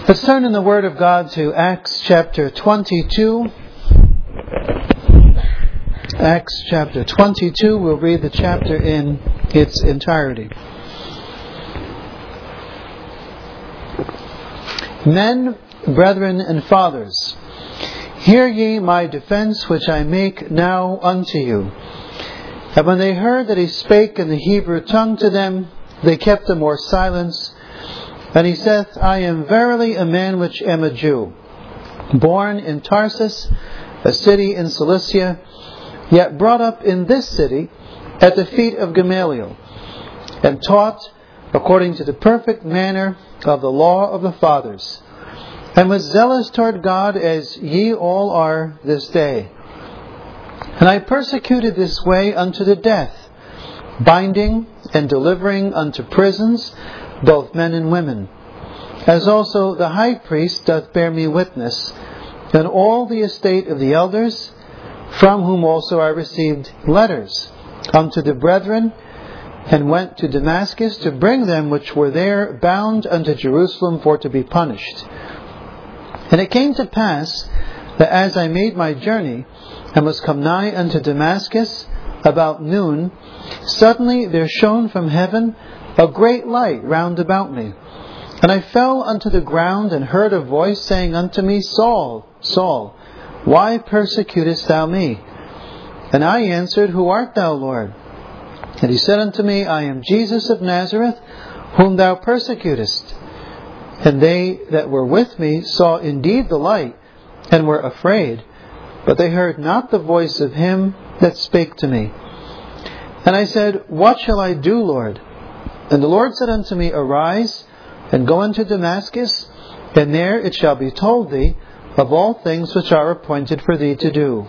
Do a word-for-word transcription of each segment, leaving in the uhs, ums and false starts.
Let's turn in the Word of God to Acts chapter twenty-two. Acts chapter twenty-two. We'll read the chapter in its entirety. Men, brethren, and fathers, hear ye my defense which I make now unto you. And when they heard that he spake in the Hebrew tongue to them, they kept a more silence. And he saith, I am verily a man which am a Jew, born in Tarsus, a city in Cilicia, yet brought up in this city at the feet of Gamaliel, and taught according to the perfect manner of the law of the fathers, and was zealous toward God as ye all are this day. And I persecuted this way unto the death, binding and delivering unto prisons both men and women, as also the high priest doth bear me witness, and all the estate of the elders, from whom also I received letters unto the brethren, and went to Damascus to bring them which were there bound unto Jerusalem for to be punished. And it came to pass that as I made my journey, and was come nigh unto Damascus about noon, suddenly there shone from heaven a great light round about me. And I fell unto the ground, and heard a voice saying unto me, Saul, Saul, why persecutest thou me? And I answered, Who art thou, Lord? And he said unto me, I am Jesus of Nazareth, whom thou persecutest. And they that were with me saw indeed the light, and were afraid, but they heard not the voice of him that spake to me. And I said, What shall I do, Lord? And the Lord said unto me, Arise, and go unto Damascus, and there it shall be told thee of all things which are appointed for thee to do.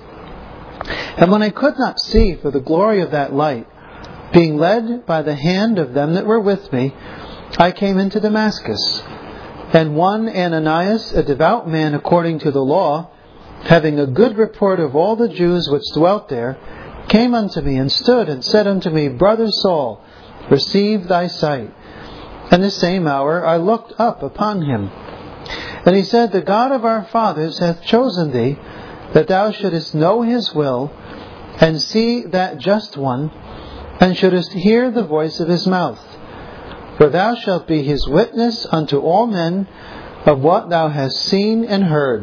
And when I could not see for the glory of that light, being led by the hand of them that were with me, I came into Damascus. And one Ananias, a devout man according to the law, having a good report of all the Jews which dwelt there, came unto me, and stood, and said unto me, Brother Saul, receive thy sight. And the same hour I looked up upon him. And he said, The God of our fathers hath chosen thee, that thou shouldest know his will, and see that just one, and shouldest hear the voice of his mouth. For thou shalt be his witness unto all men of what thou hast seen and heard.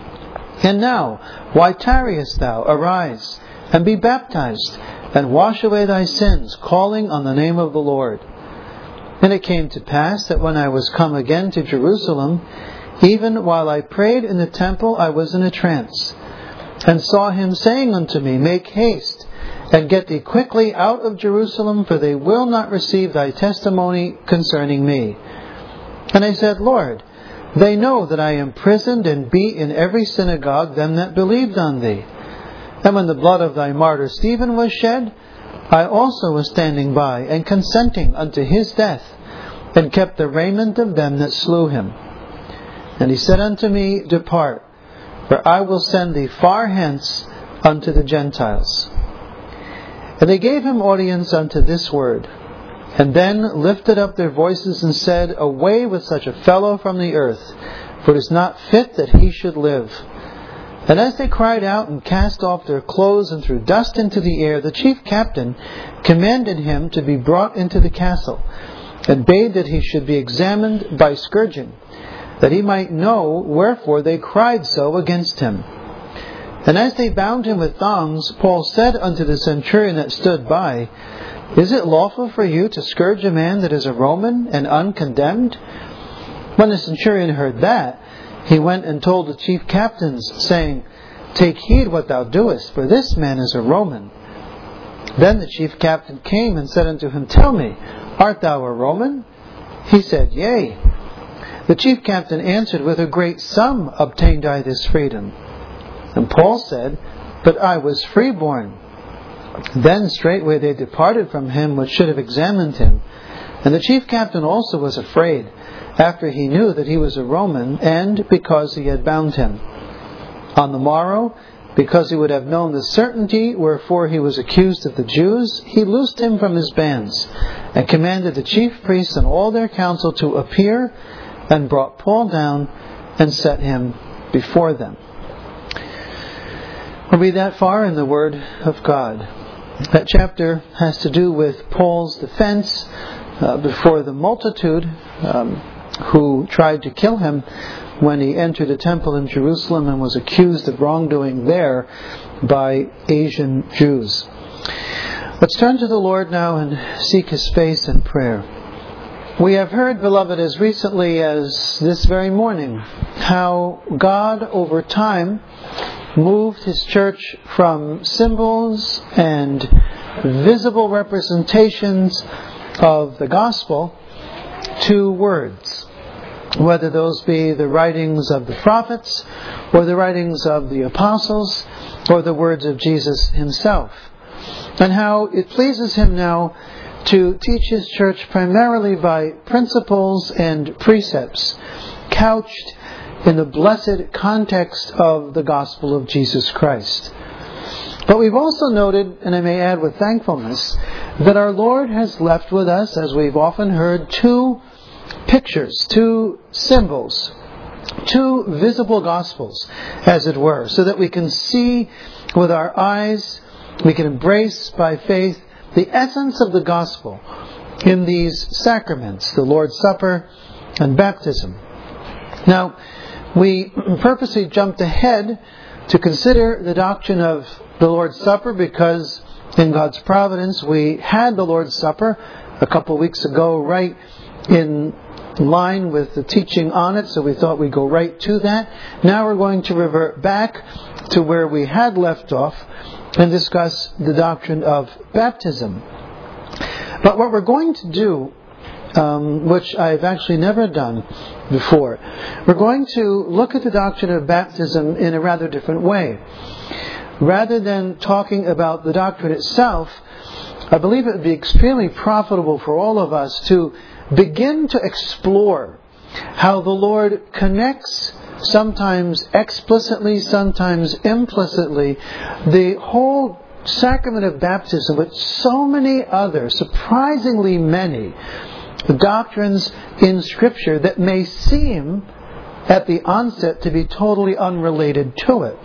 And now, why tarriest thou? Arise, and be baptized, and wash away thy sins, calling on the name of the Lord. And it came to pass that when I was come again to Jerusalem, even while I prayed in the temple, I was in a trance, and saw him saying unto me, Make haste, and get thee quickly out of Jerusalem, for they will not receive thy testimony concerning me. And I said, Lord, they know that I am imprisoned and beat in every synagogue them that believed on thee. And when the blood of thy martyr Stephen was shed, I also was standing by, and consenting unto his death, and kept the raiment of them that slew him. And he said unto me, Depart, for I will send thee far hence unto the Gentiles. And they gave him audience unto this word, and then lifted up their voices and said, Away with such a fellow from the earth, for it is not fit that he should live. And as they cried out and cast off their clothes and threw dust into the air, the chief captain commanded him to be brought into the castle, and bade that he should be examined by scourging, that he might know wherefore they cried so against him. And as they bound him with thongs, Paul said unto the centurion that stood by, Is it lawful for you to scourge a man that is a Roman and uncondemned? When the centurion heard that, he went and told the chief captains, saying, Take heed what thou doest, for this man is a Roman. Then the chief captain came and said unto him, Tell me, art thou a Roman? He said, Yea. The chief captain answered, With a great sum obtained I this freedom. And Paul said, But I was freeborn. Then straightway they departed from him which should have examined him. And the chief captain also was afraid, after he knew that he was a Roman, and because he had bound him. On the morrow, because he would have known the certainty wherefore he was accused of the Jews, he loosed him from his bands, and commanded the chief priests and all their council to appear, and brought Paul down and set him before them. We'll read that far in the Word of God. That chapter has to do with Paul's defense uh, before the multitude um, who tried to kill him when he entered the temple in Jerusalem and was accused of wrongdoing there by Asian Jews. Let's turn to the Lord now and seek His face in prayer. We have heard, beloved, as recently as this very morning, how God over time moved His church from symbols and visible representations of the gospel to words, whether those be the writings of the prophets or the writings of the apostles or the words of Jesus Himself, and how it pleases Him now to teach His church primarily by principles and precepts couched in the blessed context of the gospel of Jesus Christ. But we've also noted, and I may add with thankfulness, that our Lord has left with us, as we've often heard, two pictures, two symbols, two visible gospels, as it were, so that we can see with our eyes, we can embrace by faith the essence of the gospel in these sacraments, the Lord's Supper and baptism. Now, we purposely jumped ahead to consider the doctrine of the Lord's Supper because in God's providence we had the Lord's Supper a couple of weeks ago right in line with the teaching on it, so we thought we'd go right to that. Now we're going to revert back to where we had left off and discuss the doctrine of baptism. But what we're going to do, um, which I've actually never done before, we're going to look at the doctrine of baptism in a rather different way. Rather than talking about the doctrine itself, I believe it would be extremely profitable for all of us to begin to explore how the Lord connects, sometimes explicitly, sometimes implicitly, the whole sacrament of baptism with so many other, surprisingly many, doctrines in Scripture that may seem at the onset to be totally unrelated to it.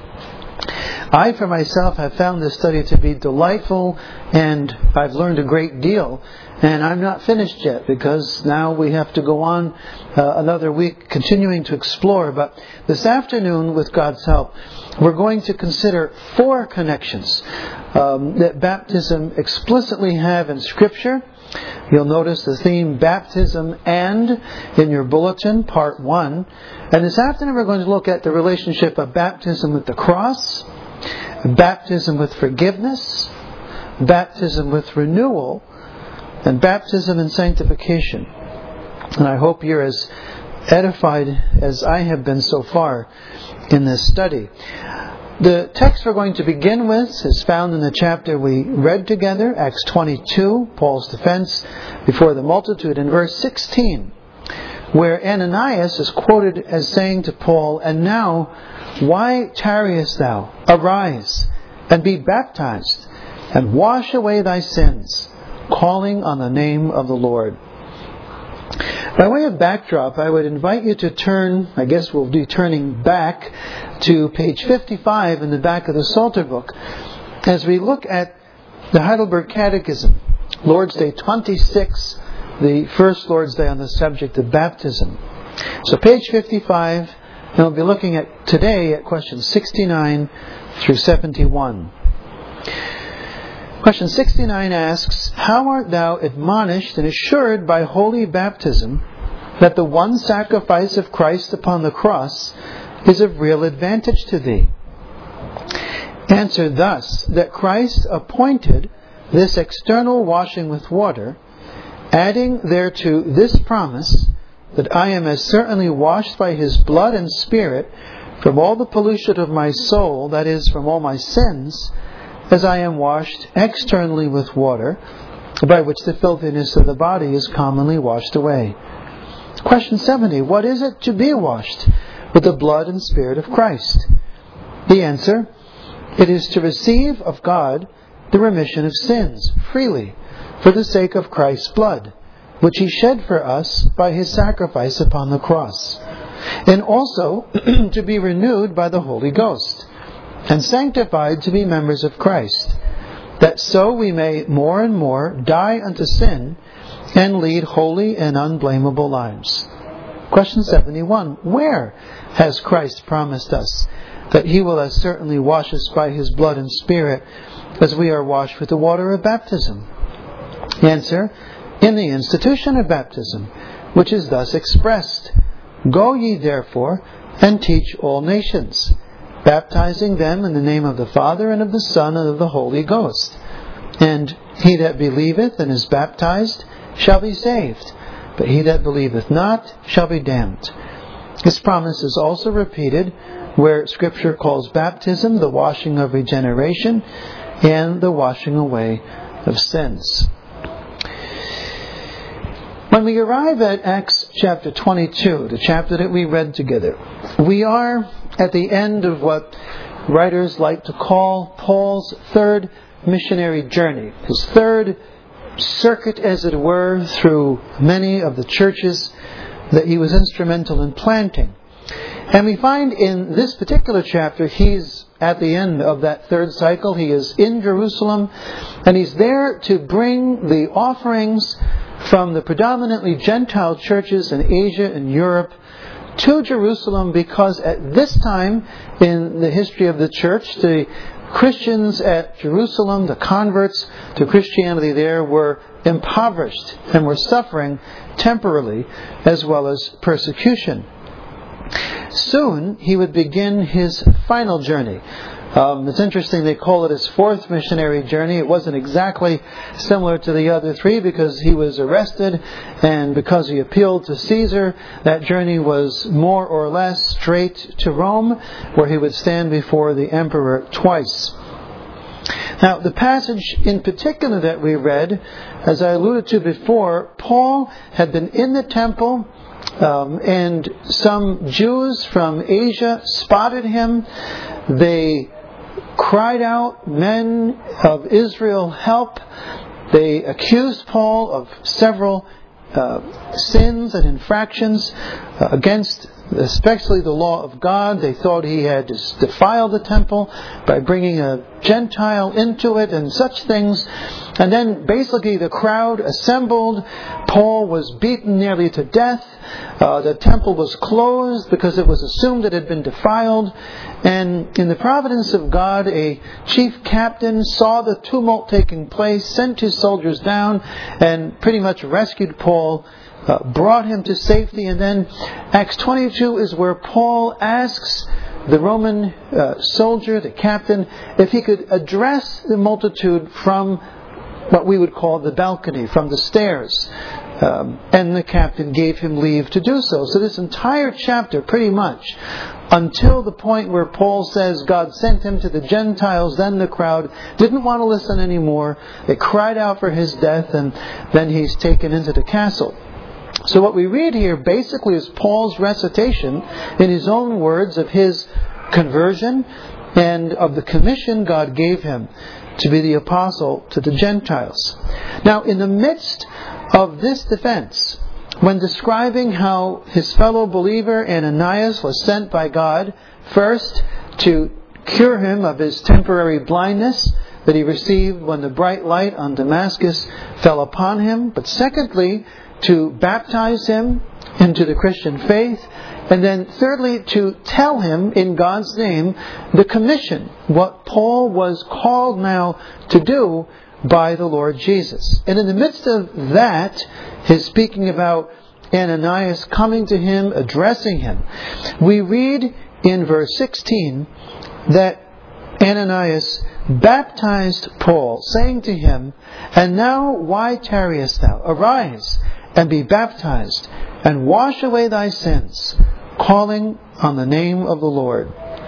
I, for myself, have found this study to be delightful, and I've learned a great deal. And I'm not finished yet, because now we have to go on uh, another week continuing to explore. But this afternoon, with God's help, we're going to consider four connections um, that baptism explicitly have in Scripture. You'll notice the theme baptism and in your bulletin, part one. And this afternoon we're going to look at the relationship of baptism with the cross, baptism with forgiveness, baptism with renewal, and baptism and sanctification. And I hope you're as edified as I have been so far in this study. The text we're going to begin with is found in the chapter we read together, Acts twenty-two, Paul's defense before the multitude, in verse sixteen, where Ananias is quoted as saying to Paul, "And now, why tarriest thou? Arise, and be baptized, and wash away thy sins, calling on the name of the Lord." By way of backdrop, I would invite you to turn, I guess we'll be turning back to page fifty-five in the back of the Psalter book, as we look at the Heidelberg Catechism, Lord's Day twenty-six, the first Lord's Day on the subject of baptism. So page fifty-five, and we'll be looking at today at questions sixty-nine through seventy-one. Question sixty-nine asks, "How art thou admonished and assured by holy baptism that the one sacrifice of Christ upon the cross is of real advantage to thee?" Answer thus, that Christ appointed this external washing with water, adding thereto this promise, that I am as certainly washed by His blood and Spirit from all the pollution of my soul, that is, from all my sins, as I am washed externally with water, by which the filthiness of the body is commonly washed away. Question seventy. What is it to be washed with the blood and Spirit of Christ? The answer, it is to receive of God the remission of sins freely for the sake of Christ's blood, which He shed for us by His sacrifice upon the cross, and also to be renewed by the Holy Ghost, and sanctified to be members of Christ, that so we may more and more die unto sin and lead holy and unblameable lives. Question seventy-one. Where has Christ promised us that He will as certainly wash us by His blood and Spirit as we are washed with the water of baptism? Answer: in the institution of baptism, which is thus expressed: Go ye therefore and teach all nations, baptizing them in the name of the Father and of the Son and of the Holy Ghost. And he that believeth and is baptized shall be saved, but he that believeth not shall be damned. This promise is also repeated where Scripture calls baptism the washing of regeneration and the washing away of sins. When we arrive at Acts chapter twenty-two, the chapter that we read together, we are at the end of what writers like to call Paul's third missionary journey, his third circuit, as it were, through many of the churches that he was instrumental in planting. And we find in this particular chapter, he's at the end of that third cycle. He is in Jerusalem, and he's there to bring the offerings from the predominantly Gentile churches in Asia and Europe to Jerusalem, because at this time in the history of the church, the Christians at Jerusalem, the converts to Christianity there, were impoverished and were suffering temporarily as well as persecution. Soon he would begin his final journey. Um, it's interesting, they call it his fourth missionary journey. It wasn't exactly similar to the other three because he was arrested, and because he appealed to Caesar, that journey was more or less straight to Rome, where he would stand before the emperor twice. Now, the passage in particular that we read, as I alluded to before, Paul had been in the temple, um, and some Jews from Asia spotted him. They cried out, "Men of Israel, help!" They accused Paul of several uh, sins and infractions uh, against especially the law of God. They thought he had defiled the temple by bringing a Gentile into it and such things. And then basically the crowd assembled. Paul was beaten nearly to death. Uh, the temple was closed because it was assumed it had been defiled. And in the providence of God, a chief captain saw the tumult taking place, sent his soldiers down, and pretty much rescued Paul, uh, brought him to safety. And then Acts twenty-two is where Paul asks the Roman uh, soldier, the captain, if he could address the multitude from what we would call the balcony, from the stairs. Um, and the captain gave him leave to do so. So this entire chapter, pretty much, until the point where Paul says God sent him to the Gentiles, then the crowd didn't want to listen anymore. They cried out for his death, and then he's taken into the castle. So what we read here basically is Paul's recitation, in his own words, of his conversion and of the commission God gave him to be the apostle to the Gentiles. Now, in the midst of this defense, when describing how his fellow believer Ananias was sent by God, first to cure him of his temporary blindness that he received when the bright light on Damascus fell upon him, but secondly, to baptize him into the Christian faith, and then thirdly, to tell him in God's name the commission, what Paul was called now to do by the Lord Jesus. And in the midst of that, his speaking about Ananias coming to him, addressing him, we read in verse sixteen that Ananias baptized Paul, saying to him, "And now why tarriest thou? Arise and be baptized, and wash away thy sins, calling on the name of the Lord."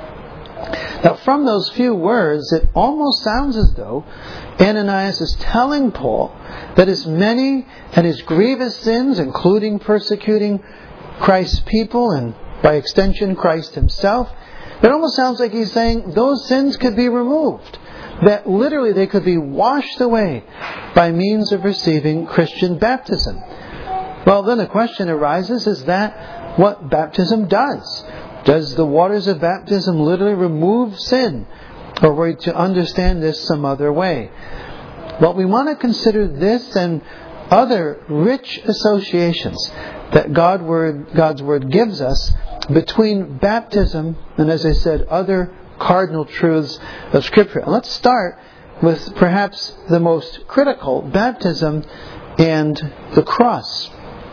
Now, from those few words, it almost sounds as though Ananias is telling Paul that his many and his grievous sins, including persecuting Christ's people and by extension Christ himself, it almost sounds like he's saying those sins could be removed. That literally they could be washed away by means of receiving Christian baptism. Well, then the question arises, is that what baptism does? Does the waters of baptism literally remove sin? Or were we to understand this some other way? Well, we want to consider this and other rich associations that God word, God's Word gives us between baptism and, as I said, other cardinal truths of Scripture. And let's start with perhaps the most critical, baptism and the cross.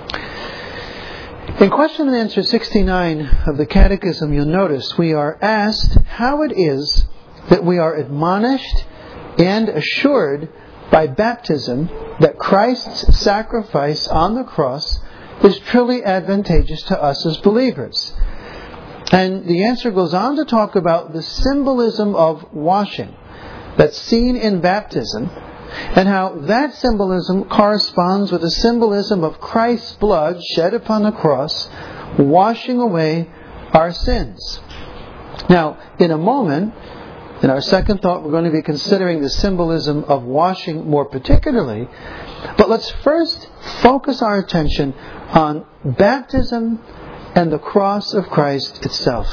In question and answer sixty-nine of the Catechism, you'll notice we are asked how it is that we are admonished and assured by baptism that Christ's sacrifice on the cross is truly advantageous to us as believers. And the answer goes on to talk about the symbolism of washing that's seen in baptism, and how that symbolism corresponds with the symbolism of Christ's blood shed upon the cross, washing away our sins. Now, in a moment, in our second thought, we're going to be considering the symbolism of washing more particularly. But let's first focus our attention on baptism and the cross of Christ itself.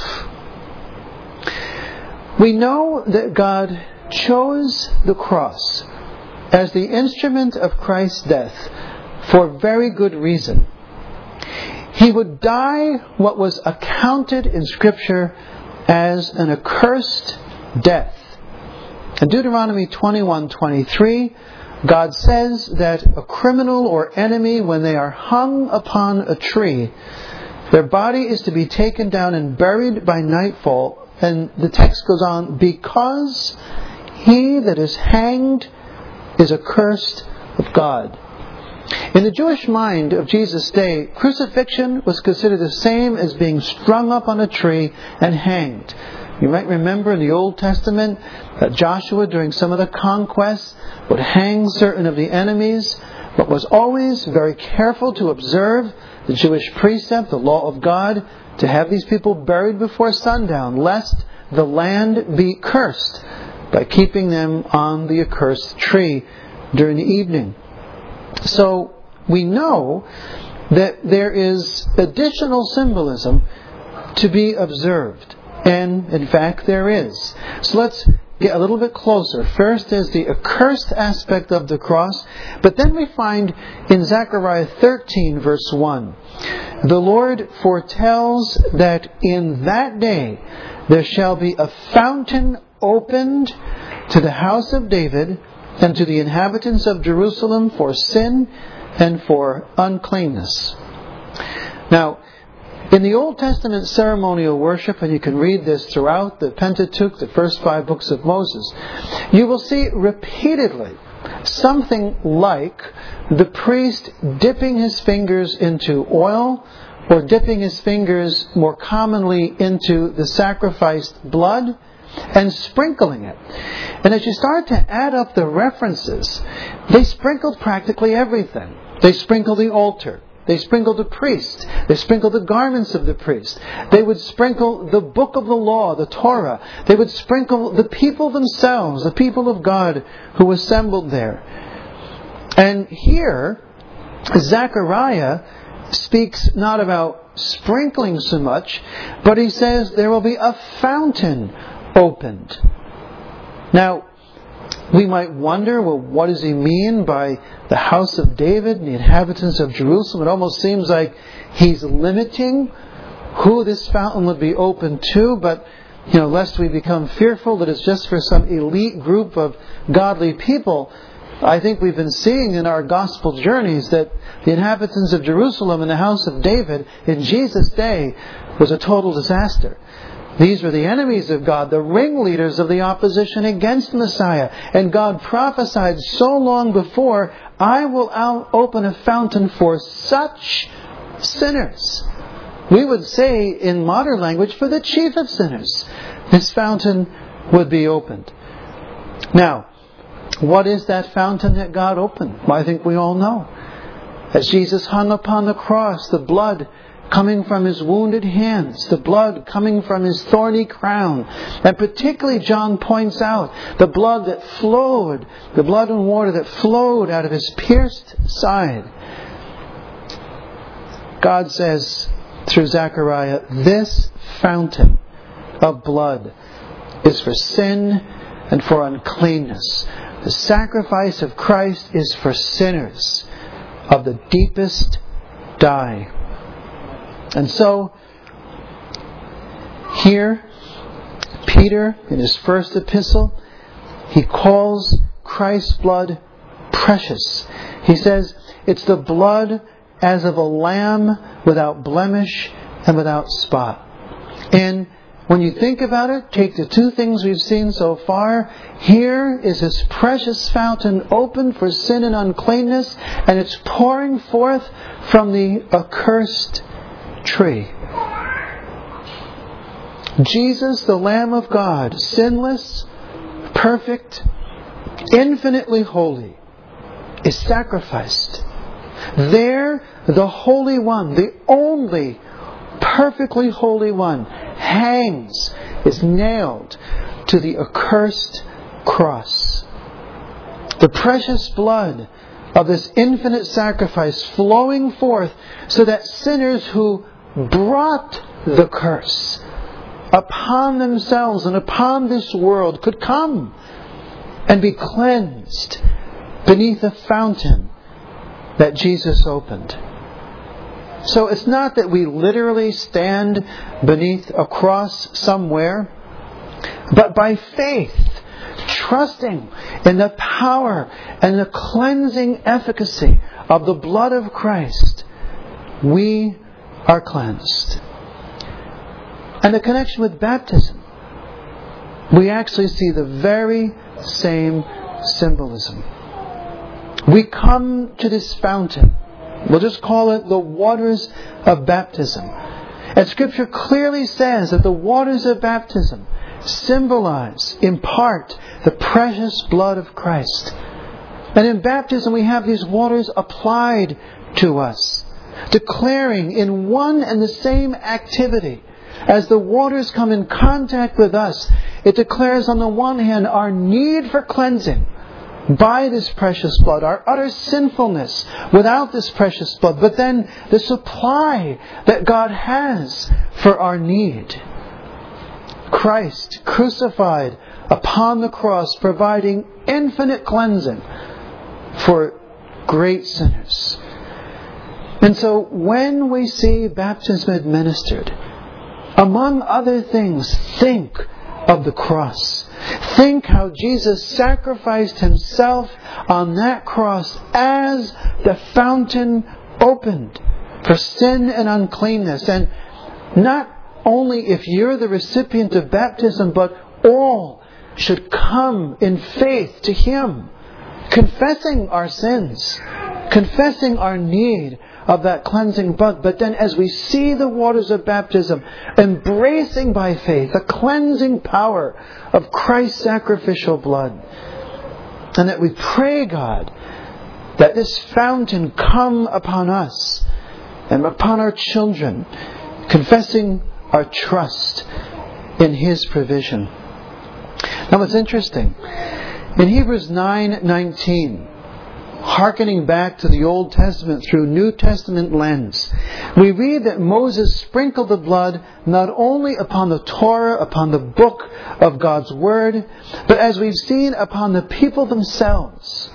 We know that God chose the cross as the instrument of Christ's death for very good reason. He would die what was accounted in Scripture as an accursed death. In Deuteronomy twenty-one twenty-three, God says that a criminal or enemy, when they are hung upon a tree, their body is to be taken down and buried by nightfall. And the text goes on, because he that is hanged is accursed of God. In the Jewish mind of Jesus' day, crucifixion was considered the same as being strung up on a tree and hanged. You might remember in the Old Testament that Joshua, during some of the conquests, would hang certain of the enemies, but was always very careful to observe the Jewish precept, the law of God, to have these people buried before sundown, lest the land be cursed by keeping them on the accursed tree during the evening. So we know that there is additional symbolism to be observed. And in fact there is. So let's get a little bit closer. First is the accursed aspect of the cross, but then we find in Zechariah thirteen verse one, the Lord foretells that in that day there shall be a fountain opened to the house of David and to the inhabitants of Jerusalem for sin and for uncleanness. Now, in the Old Testament ceremonial worship, and you can read this throughout the Pentateuch, the first five books of Moses, you will see repeatedly something like the priest dipping his fingers into oil, or dipping his fingers more commonly into the sacrificed blood, and sprinkling it. And as you start to add up the references, they sprinkled practically everything. They sprinkled the altar. They sprinkled the priest. They sprinkled the garments of the priest. They would sprinkle the book of the law, the Torah. They would sprinkle the people themselves, the people of God who assembled there. And here, Zechariah speaks not about sprinkling so much, but he says there will be a fountain opened. Now, we might wonder, well, what does he mean by the house of David and the inhabitants of Jerusalem? It almost seems like he's limiting who this fountain would be open to, but, you know, lest we become fearful that it's just for some elite group of godly people. I think we've been seeing in our gospel journeys that the inhabitants of Jerusalem and the house of David in Jesus' day was a total disaster. These were the enemies of God, the ringleaders of the opposition against Messiah. And God prophesied so long before, I will out open a fountain for such sinners. We would say in modern language, for the chief of sinners, this fountain would be opened. Now, what is that fountain that God opened? Well, I think we all know. As Jesus hung upon the cross, the blood coming from His wounded hands, the blood coming from His thorny crown. And particularly John points out the blood that flowed, the blood and water that flowed out of His pierced side. God says through Zechariah, this fountain of blood is for sin and for uncleanness. The sacrifice of Christ is for sinners of the deepest dye. And so, here, Peter, in his first epistle, he calls Christ's blood precious. He says, it's the blood as of a lamb without blemish and without spot. And when you think about it, take the two things we've seen so far. Here is this precious fountain open for sin and uncleanness, and it's pouring forth from the accursed tree. Jesus, the Lamb of God, sinless, perfect, infinitely holy, is sacrificed. There, the Holy One, the only perfectly holy one, hangs, is nailed to the accursed cross. The precious blood of this infinite sacrifice flowing forth so that sinners who brought the curse upon themselves and upon this world could come and be cleansed beneath a fountain that Jesus opened. So it's not that we literally stand beneath a cross somewhere, but by faith, trusting in the power and the cleansing efficacy of the blood of Christ, we are cleansed. And the connection with baptism, we actually see the very same symbolism. We come to this fountain. We'll just call it the waters of baptism. And Scripture clearly says that the waters of baptism symbolize, in part, the precious blood of Christ. And in baptism we have these waters applied to us, declaring in one and the same activity. As the waters come in contact with us, it declares on the one hand our need for cleansing by this precious blood, our utter sinfulness without this precious blood, but then the supply that God has for our need. Christ crucified upon the cross, providing infinite cleansing for great sinners. And so when we see baptism administered, among other things, think of the cross. Think how Jesus sacrificed Himself on that cross as the fountain opened for sin and uncleanness. And not only if you're the recipient of baptism, but all should come in faith to Him, confessing our sins, confessing our need of that cleansing blood. But then as we see the waters of baptism, embracing by faith the cleansing power of Christ's sacrificial blood, and that we pray God that this fountain come upon us and upon our children, confessing our trust in His provision. Now what's interesting, in Hebrews nine nineteen, hearkening back to the Old Testament through New Testament lens, we read that Moses sprinkled the blood not only upon the Torah, upon the book of God's Word, but as we've seen, upon the people themselves.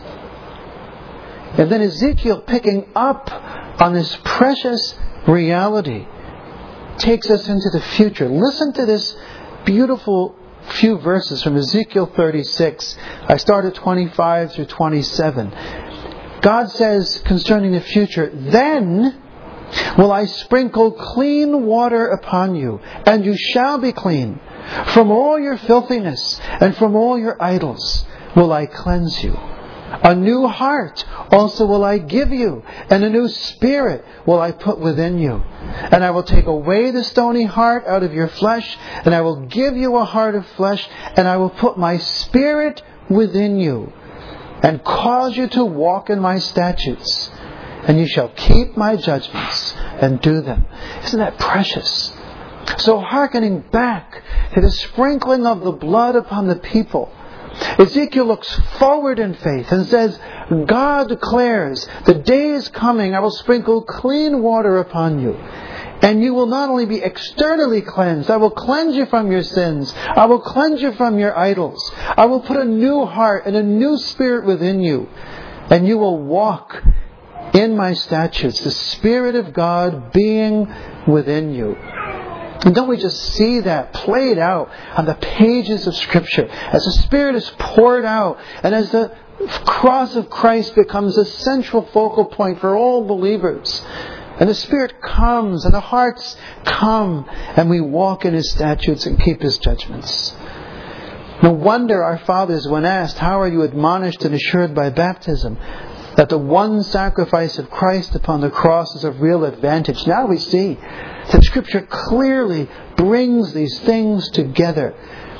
And then Ezekiel, picking up on this precious reality, takes us into the future. Listen to this beautiful few verses from Ezekiel thirty-six. I start at twenty-five through twenty-seven. God says concerning the future, "Then will I sprinkle clean water upon you, and you shall be clean. From all your filthiness and from all your idols will I cleanse you. A new heart also will I give you, and a new spirit will I put within you. And I will take away the stony heart out of your flesh, and I will give you a heart of flesh, and I will put my spirit within you, and cause you to walk in my statutes, and you shall keep my judgments and do them." Isn't that precious? So hearkening back to the sprinkling of the blood upon the people, Ezekiel looks forward in faith and says, God declares, the day is coming, I will sprinkle clean water upon you. And you will not only be externally cleansed, I will cleanse you from your sins. I will cleanse you from your idols. I will put a new heart and a new spirit within you. And you will walk in my statutes, the Spirit of God being within you. And don't we just see that played out on the pages of Scripture as the Spirit is poured out and as the cross of Christ becomes a central focal point for all believers. And the Spirit comes and the hearts come and we walk in His statutes and keep His judgments. No wonder our fathers, when asked, how are you admonished and assured by baptism, that the one sacrifice of Christ upon the cross is of real advantage. Now we see that Scripture clearly brings these things together.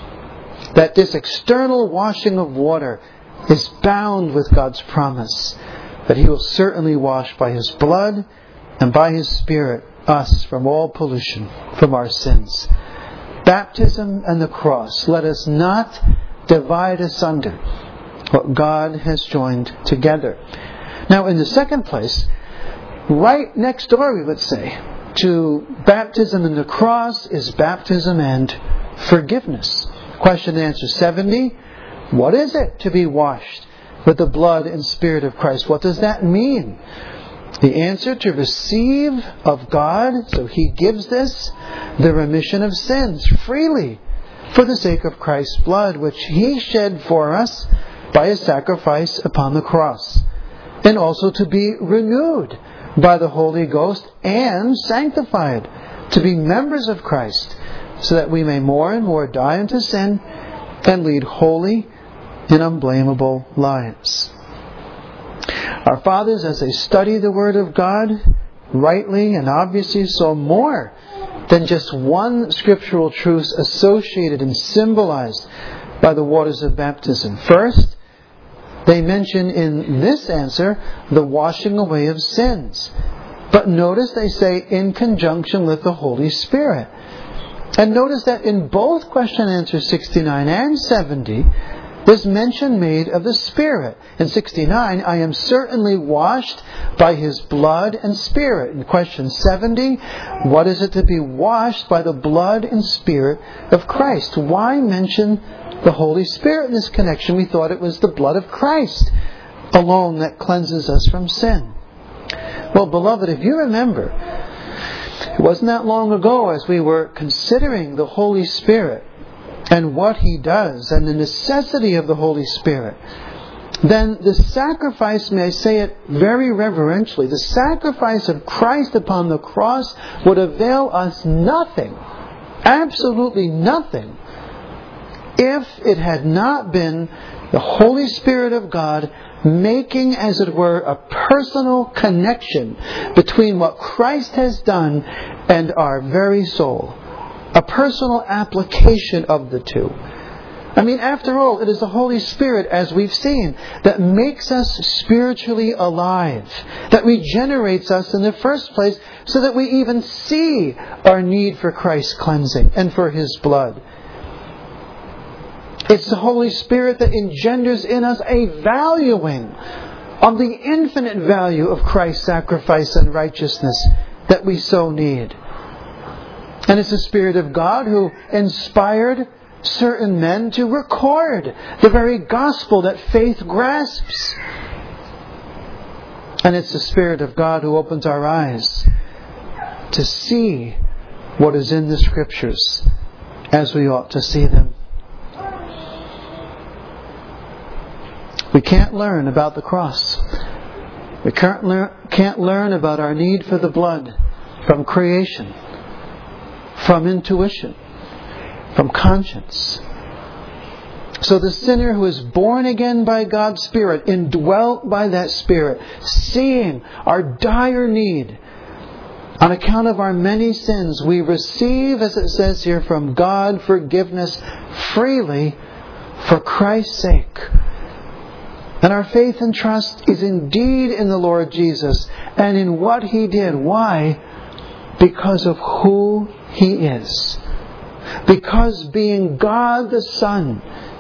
That this external washing of water is bound with God's promise that He will certainly wash by His blood and by His Spirit us from all pollution, from our sins. Baptism and the cross, let us not divide asunder what God has joined together. Now, in the second place, right next door, we would say, to baptism and the cross is baptism and forgiveness. Question and answer seventy. What is it to be washed with the blood and Spirit of Christ? What does that mean? The answer, to receive of God, so He gives this, the remission of sins freely for the sake of Christ's blood, which He shed for us by His sacrifice upon the cross. And also to be renewed by the Holy Ghost and sanctified to be members of Christ, so that we may more and more die unto sin and lead holy and unblameable lives. Our fathers, as they study the Word of God, rightly and obviously saw more than just one scriptural truth associated and symbolized by the waters of baptism. First, they mention in this answer the washing away of sins. But notice they say in conjunction with the Holy Spirit. And notice that in both question and answer sixty-nine and seventy, there's mention made of the Spirit. In sixty-nine, I am certainly washed by His blood and Spirit. In question seventy, what is it to be washed by the blood and Spirit of Christ? Why mention the Holy Spirit in this connection? We thought it was the blood of Christ alone that cleanses us from sin. Well, beloved, if you remember, it wasn't that long ago as we were considering the Holy Spirit and what He does and the necessity of the Holy Spirit, then the sacrifice, may I say it very reverentially, the sacrifice of Christ upon the cross would avail us nothing, absolutely nothing, if it had not been the Holy Spirit of God making, as it were, a personal connection between what Christ has done and our very soul. A personal application of the two. I mean, after all, it is the Holy Spirit, as we've seen, that makes us spiritually alive, that regenerates us in the first place, so that we even see our need for Christ's cleansing and for His blood. It's the Holy Spirit that engenders in us a valuing of the infinite value of Christ's sacrifice and righteousness that we so need. And it's the Spirit of God who inspired certain men to record the very gospel that faith grasps. And it's the Spirit of God who opens our eyes to see what is in the Scriptures as we ought to see them. We can't learn about the cross. We can't learn, can't learn about our need for the blood from creation, from intuition, from conscience. So the sinner who is born again by God's Spirit, indwelt by that Spirit, seeing our dire need on account of our many sins, we receive, as it says here, from God forgiveness freely for Christ's sake. And our faith and trust is indeed in the Lord Jesus and in what He did. Why? Because of who He is. Because being God the Son,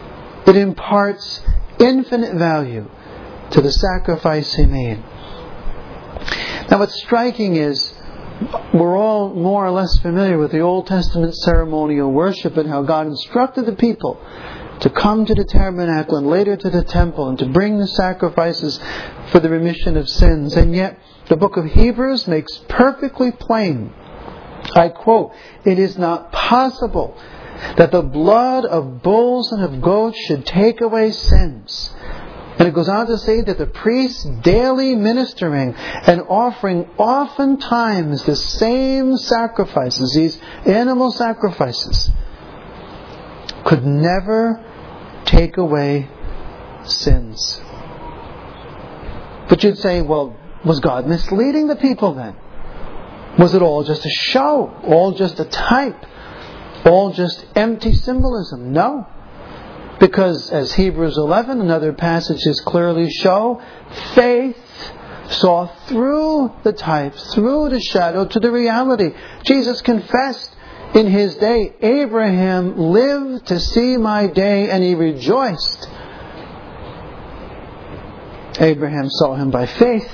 It imparts infinite value to the sacrifice He made. Now what's striking is, we're all more or less familiar with the Old Testament ceremonial worship and how God instructed the people to come to the tabernacle and later to the temple and to bring the sacrifices for the remission of sins. And yet, the book of Hebrews makes perfectly plain, I quote, "It is not possible that the blood of bulls and of goats should take away sins." And it goes on to say that the priests daily ministering and offering oftentimes the same sacrifices, these animal sacrifices, could never take away sins. But you'd say, well, was God misleading the people then? Was it all just a show? All just a type? All just empty symbolism? No. Because as Hebrews eleven and other passages clearly show, faith saw through the type, through the shadow, to the reality. Jesus confessed in His day, "Abraham lived to see my day, and he rejoiced." Abraham saw Him by faith.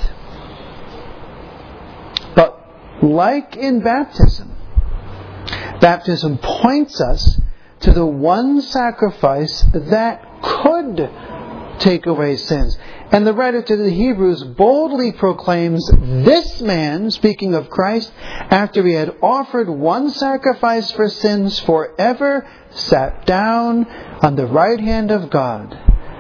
But like in baptism, baptism points us to the one sacrifice that could take away sins. And the writer to the Hebrews boldly proclaims, this man, speaking of Christ, after He had offered one sacrifice for sins forever, sat down on the right hand of God.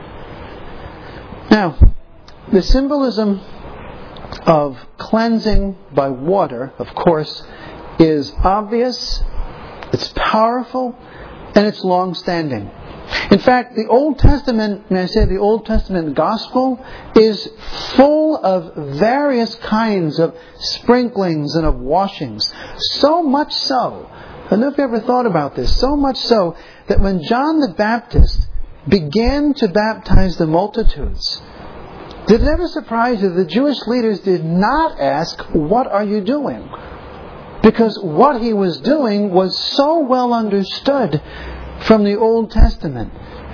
Now, the symbolism of cleansing by water, of course, is obvious, it's powerful, and it's long-standing. In fact, the Old Testament, may I say the Old Testament Gospel, is full of various kinds of sprinklings and of washings. So much so, I don't know if you ever thought about this, so much so that when John the Baptist began to baptize the multitudes, did it ever surprise you that the Jewish leaders did not ask, "What are you doing?" Because what He was doing was so well understood from the Old Testament.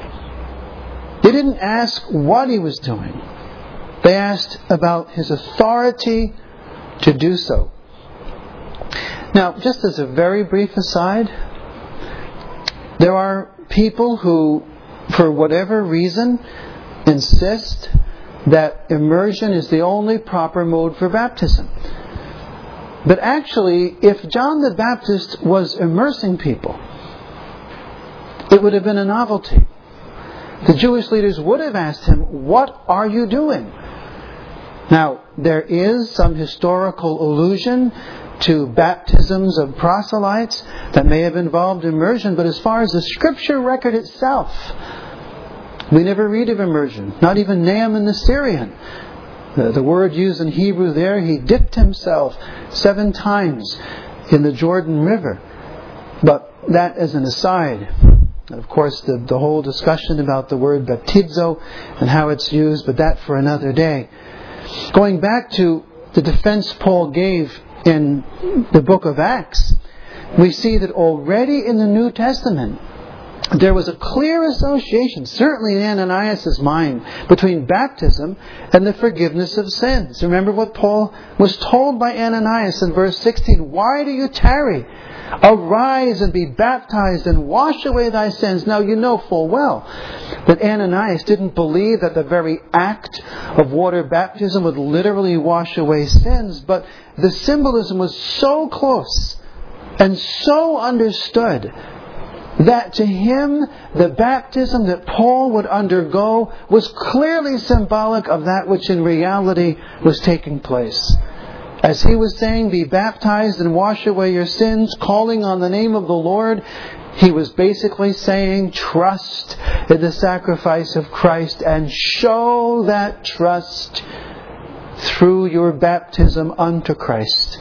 They didn't ask what He was doing. They asked about His authority to do so. Now, just as a very brief aside, there are people who, for whatever reason, insist that immersion is the only proper mode for baptism. But actually, if John the Baptist was immersing people, it would have been a novelty. The Jewish leaders would have asked him, "What are you doing?" Now, there is some historical allusion to baptisms of proselytes that may have involved immersion, but as far as the Scripture record itself, we never read of immersion. Not even Naaman the Syrian. The, the word used in Hebrew there, he dipped himself seven times in the Jordan River. But that as an aside. Of course, the, the whole discussion about the word baptizo and how it's used, but that for another day. Going back to the defense Paul gave in the book of Acts, we see that already in the New Testament, there was a clear association, certainly in Ananias' mind, between baptism and the forgiveness of sins. Remember what Paul was told by Ananias in verse sixteen. "Why do you tarry? Arise and be baptized and wash away thy sins." Now you know full well that Ananias didn't believe that the very act of water baptism would literally wash away sins, but the symbolism was so close and so understood that to him, the baptism that Paul would undergo was clearly symbolic of that which in reality was taking place. As he was saying, "Be baptized and wash away your sins," calling on the name of the Lord, he was basically saying, trust in the sacrifice of Christ and show that trust through your baptism unto Christ.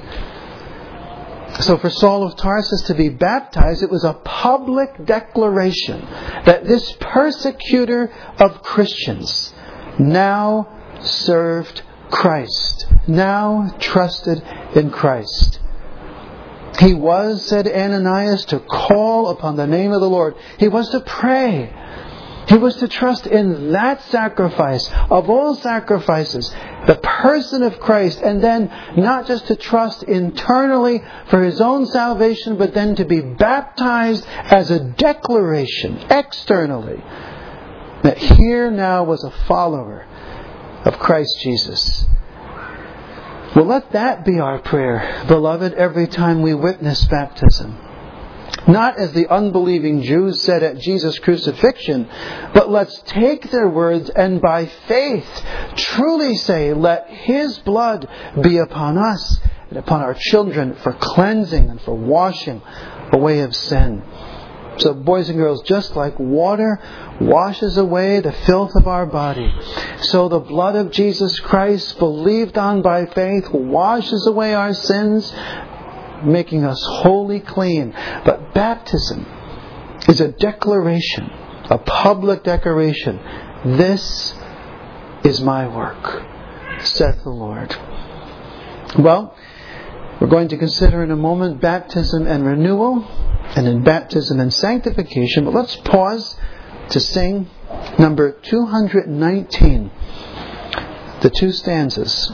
So for Saul of Tarsus to be baptized, it was a public declaration that this persecutor of Christians now served Christ, now trusted in Christ. He was, said Ananias, to call upon the name of the Lord. He was to pray. He was to trust in that sacrifice, of all sacrifices, the person of Christ, and then not just to trust internally for his own salvation, but then to be baptized as a declaration externally that here now was a follower of Christ Jesus. Well, let that be our prayer, beloved, every time we witness baptism. Not as the unbelieving Jews said at Jesus' crucifixion, but let's take their words and by faith truly say, let His blood be upon us and upon our children for cleansing and for washing away of sin. So boys and girls, just like water washes away the filth of our body, so the blood of Jesus Christ, believed on by faith, washes away our sins, making us wholly clean. But baptism is a declaration, a public declaration. This is my work, saith the Lord. Well, we're going to consider in a moment baptism and renewal, and in baptism and sanctification. But let's pause to sing number two hundred nineteen, the two stanzas.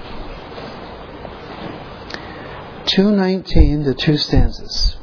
two nineteen, the two stanzas.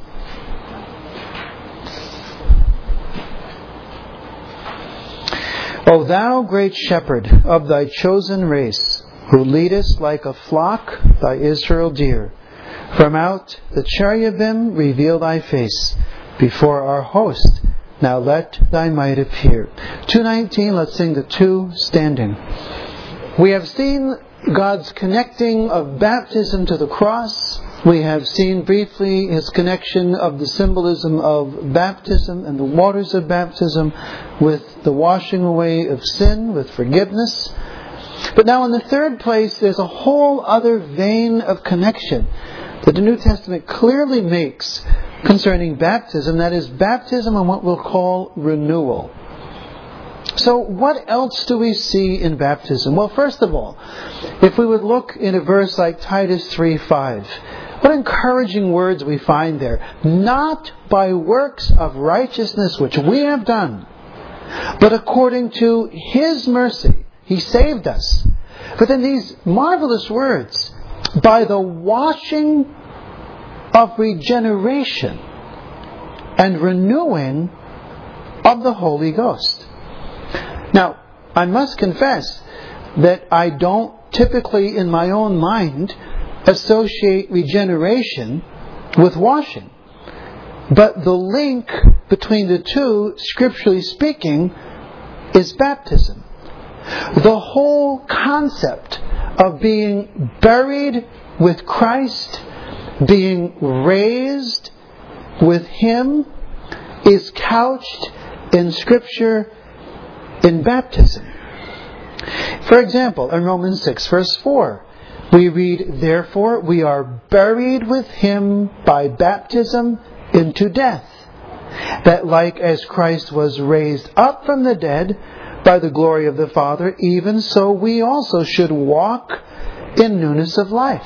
O thou great shepherd of thy chosen race, who leadest like a flock thy Israel dear, from out the cherubim reveal thy face, before our host now let thy might appear. two nineteen, let's sing the two standing. We have seen God's connecting of baptism to the cross. We have seen briefly His connection of the symbolism of baptism and the waters of baptism with the washing away of sin, with forgiveness. But now in the third place, there's a whole other vein of connection that the New Testament clearly makes concerning baptism. That is baptism and what we'll call renewal. So what else do we see in baptism? Well, first of all, if we would look in a verse like Titus three five, what encouraging words we find there. Not by works of righteousness which we have done, but according to His mercy, He saved us. But then these marvelous words, by the washing of regeneration and renewing of the Holy Ghost. Now, I must confess that I don't typically in my own mind associate regeneration with washing. But the link between the two, scripturally speaking, is baptism. The whole concept of being buried with Christ, being raised with Him, is couched in Scripture in baptism. For example, in Romans six verse four, we read, therefore we are buried with Him by baptism into death, that like as Christ was raised up from the dead by the glory of the Father, even so we also should walk in newness of life.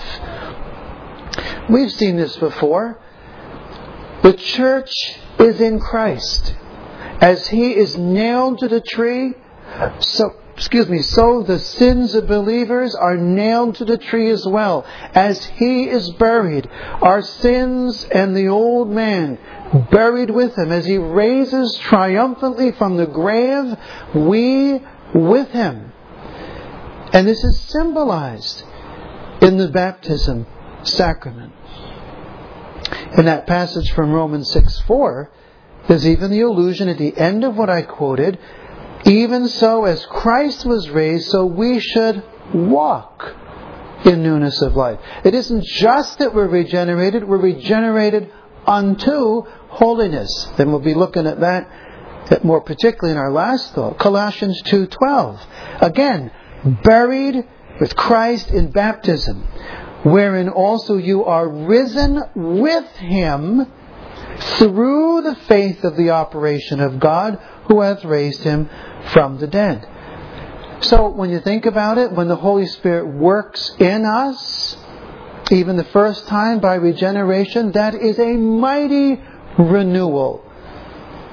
We've seen this before. The church is in Christ. As He is nailed to the tree, so excuse me, so the sins of believers are nailed to the tree as well. As He is buried, our sins and the old man buried with Him. As He raises triumphantly from the grave, we with Him. And this is symbolized in the baptism sacrament. In that passage from Romans six four, there's even the allusion at the end of what I quoted, even so as Christ was raised, so we should walk in newness of life. It isn't just that we're regenerated, we're regenerated unto holiness. Then we'll be looking at that more particularly in our last thought. Colossians two twelve. Again, buried with Christ in baptism, wherein also you are risen with Him through the faith of the operation of God, who hath raised Him from the dead. So when you think about it, when the Holy Spirit works in us, even the first time by regeneration, that is a mighty renewal.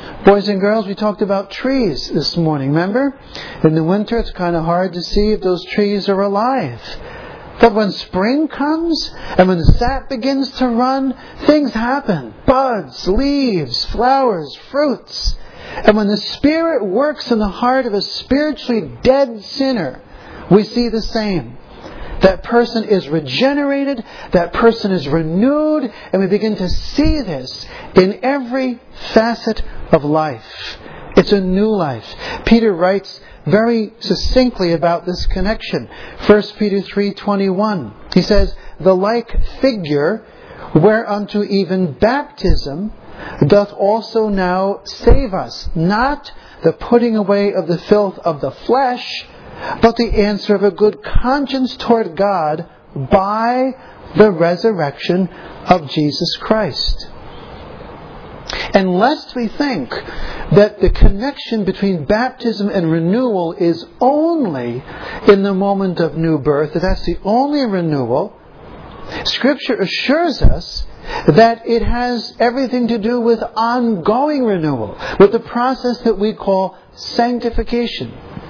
Boys and girls, we talked about trees this morning, remember? In the winter, it's kind of hard to see if those trees are alive. But when spring comes, and when the sap begins to run, things happen. Buds, leaves, flowers, fruits. And when the Spirit works in the heart of a spiritually dead sinner, we see the same. That person is regenerated, that person is renewed, and we begin to see this in every facet of life. It's a new life. Peter writes very succinctly about this connection. First Peter three twenty-one. He says, "The like figure whereunto even baptism doth also now save us, not the putting away of the filth of the flesh, but the answer of a good conscience toward God by the resurrection of Jesus Christ." And lest we think that the connection between baptism and renewal is only in the moment of new birth, that that's the only renewal, Scripture assures us that it has everything to do with ongoing renewal, with the process that we call sanctification.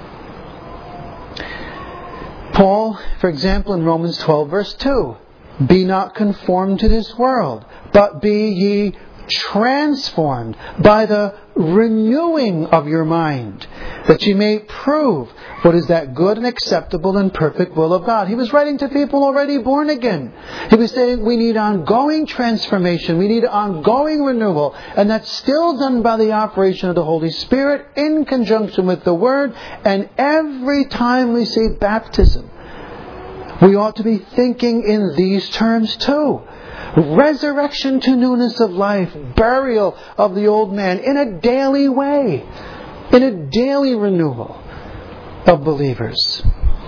Paul, for example, in Romans twelve verse two, "Be not conformed to this world, but be ye transformed by the renewing of your mind, that ye may prove what is that good and acceptable and perfect will of God." He was writing to people already born again. He was saying we need ongoing transformation, we need ongoing renewal, and that's still done by the operation of the Holy Spirit in conjunction with the Word. And every time we say baptism, we ought to be thinking in these terms too. Resurrection to newness of life, burial of the old man in a daily way, in a daily renewal of believers.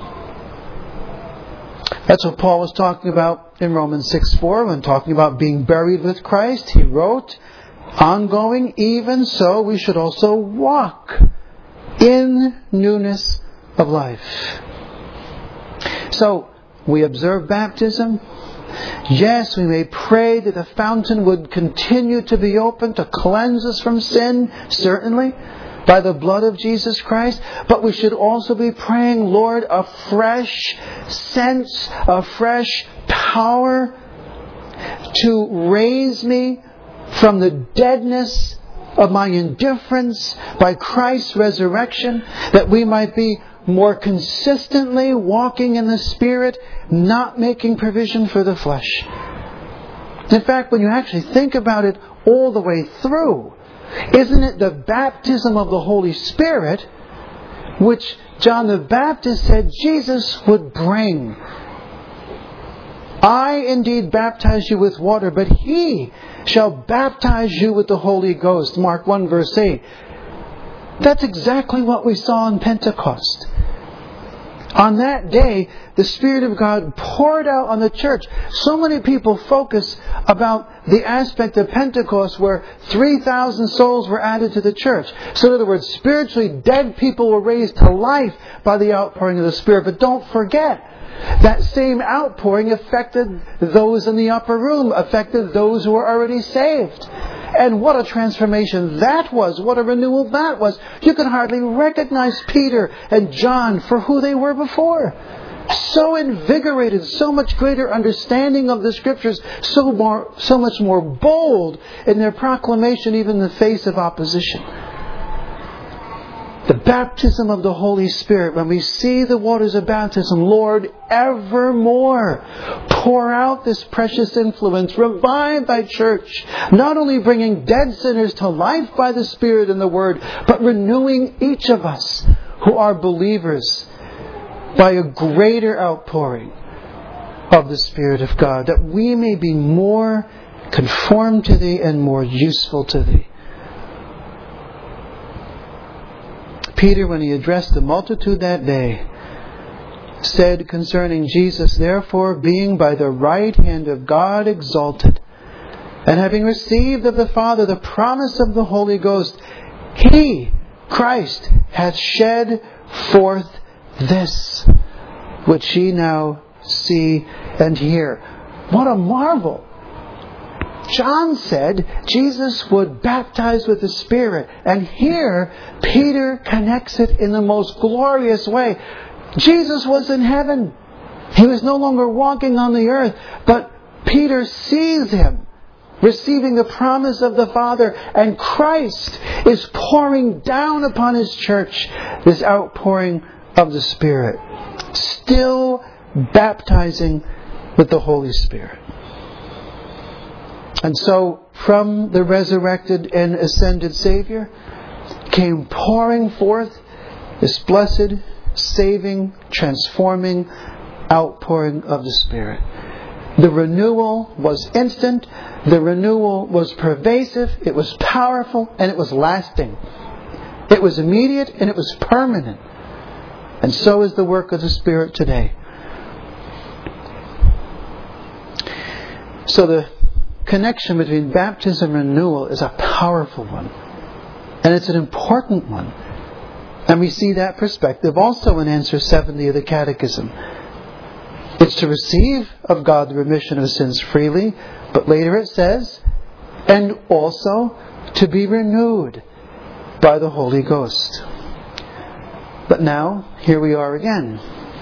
That's what Paul was talking about in Romans six four when talking about being buried with Christ. He wrote, "Ongoing, even so we should also walk in newness of life." So, we observe baptism. Yes, we may pray that the fountain would continue to be open to cleanse us from sin, certainly, by the blood of Jesus Christ. But we should also be praying, Lord, a fresh sense, a fresh power to raise me from the deadness of my indifference by Christ's resurrection, that we might be more consistently walking in the Spirit, not making provision for the flesh. In fact, when you actually think about it all the way through, isn't it the baptism of the Holy Spirit which John the Baptist said Jesus would bring? "I indeed baptize you with water, but He shall baptize you with the Holy Ghost." Mark one verse eight. That's exactly what we saw on Pentecost. On that day, the Spirit of God poured out on the church. So many people focus about the aspect of Pentecost where three thousand souls were added to the church. So in other words, spiritually dead people were raised to life by the outpouring of the Spirit. But don't forget, that same outpouring affected those in the upper room, affected those who were already saved. And what a transformation that was. What a renewal that was. You can hardly recognize Peter and John for who they were before. So invigorated, so much greater understanding of the Scriptures, so more, so much more bold in their proclamation even in the face of opposition. The baptism of the Holy Spirit, when we see the waters of baptism, Lord, evermore pour out this precious influence. Revive Thy church, not only bringing dead sinners to life by the Spirit and the Word, but renewing each of us who are believers by a greater outpouring of the Spirit of God, that we may be more conformed to Thee and more useful to Thee. Peter, when he addressed the multitude that day, said concerning Jesus, "Therefore, being by the right hand of God exalted, and having received of the Father the promise of the Holy Ghost, He, Christ, hath shed forth this, which ye now see and hear." What a marvel! John said Jesus would baptize with the Spirit. And here, Peter connects it in the most glorious way. Jesus was in heaven. He was no longer walking on the earth. But Peter sees Him receiving the promise of the Father. And Christ is pouring down upon His church this outpouring of the Spirit. Still baptizing with the Holy Spirit. And so, from the resurrected and ascended Savior came pouring forth this blessed, saving, transforming outpouring of the Spirit. The renewal was instant, the renewal was pervasive, it was powerful, and it was lasting. It was immediate and it was permanent. And so is the work of the Spirit today. So the connection between baptism and renewal is a powerful one. And it's an important one. And we see that perspective also in answer seventy of the Catechism. It's to receive of God the remission of sins freely, but later it says, and also to be renewed by the Holy Ghost. But now, here we are again.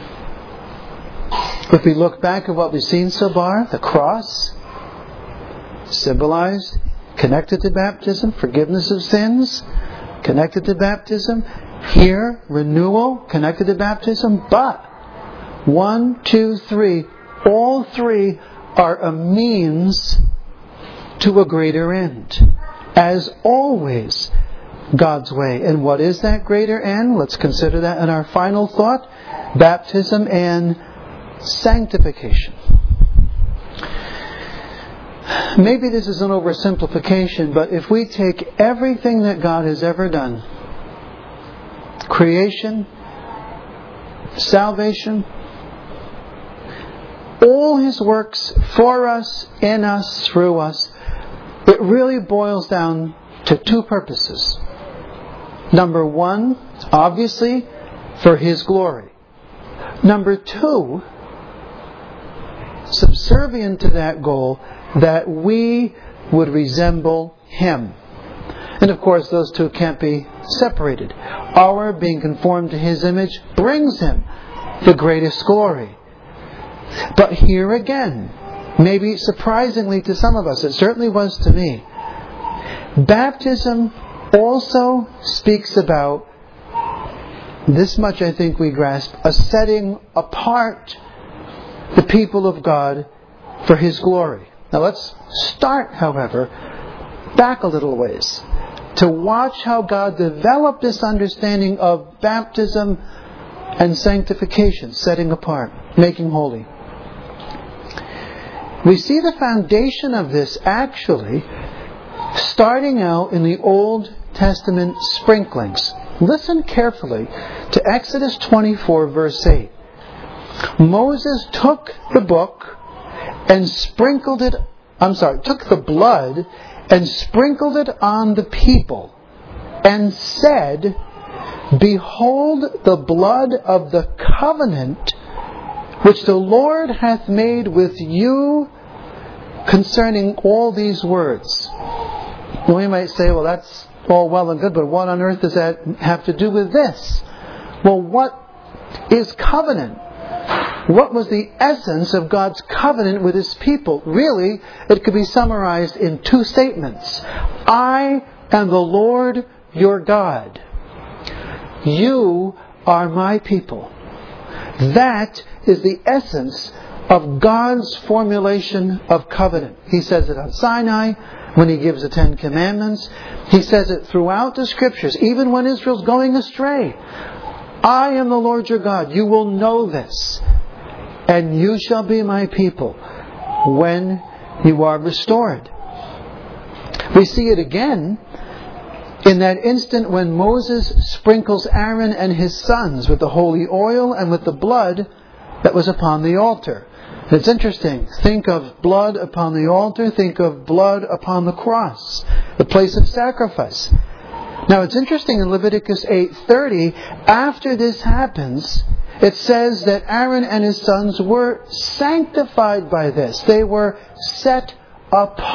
If we look back at what we've seen so far, the cross, symbolized, connected to baptism, forgiveness of sins, connected to baptism. Here, renewal, connected to baptism. But, one, two, three, all three are a means to a greater end. As always, God's way. And what is that greater end? Let's consider that in our final thought. Baptism and sanctification. Maybe this is an oversimplification, but if we take everything that God has ever done, creation, salvation, all His works for us, in us, through us, it really boils down to two purposes. Number one, obviously, for His glory. Number two, subservient to that goal, that we would resemble Him. And of course, those two can't be separated. Our being conformed to His image brings Him the greatest glory. But here again, maybe surprisingly to some of us, it certainly was to me, baptism also speaks about, this much I think we grasp, a setting apart the people of God for His glory. Now let's start, however, back a little ways to watch how God developed this understanding of baptism and sanctification, setting apart, making holy. We see the foundation of this actually starting out in the Old Testament sprinklings. Listen carefully to Exodus twenty-four verse eight. Moses took the book and sprinkled it, I'm sorry, took the blood and sprinkled it on the people and said, Behold the blood of the covenant which the Lord hath made with you concerning all these words. And we might say, well, that's all well and good, but what on earth does that have to do with this? Well, what is covenant? What was the essence of God's covenant with His people? Really, it could be summarized in two statements. I am the Lord your God. You are my people. That is the essence of God's formulation of covenant. He says it on Sinai when He gives the Ten Commandments. He says it throughout the Scriptures, even when Israel's going astray. I am the Lord your God. You will know this. And you shall be my people when you are restored. We see it again in that instant when Moses sprinkles Aaron and his sons with the holy oil and with the blood that was upon the altar. And it's interesting. Think of blood upon the altar. Think of blood upon the cross, the place of sacrifice. Now it's interesting in Leviticus eight thirty, after this happens, it says that Aaron and his sons were sanctified by this. They were set apart.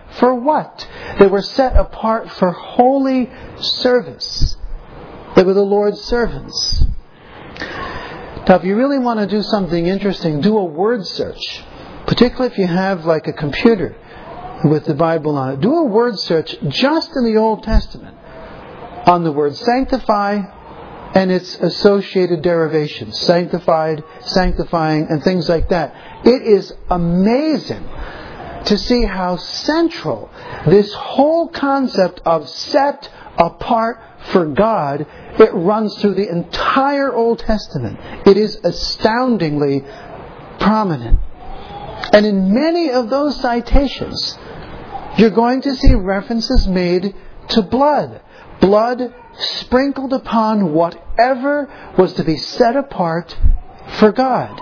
For what? They were set apart for holy service. They were the Lord's servants. Now, if you really want to do something interesting, do a word search. Particularly if you have like a computer with the Bible on it. Do a word search just in the Old Testament on the word sanctify and its associated derivations. Sanctified, sanctifying, and things like that. It is amazing to see how central this whole concept of set apart for God, it runs through the entire Old Testament. It is astoundingly prominent. And in many of those citations, you're going to see references made to blood. Blood sprinkled upon whatever was to be set apart for God.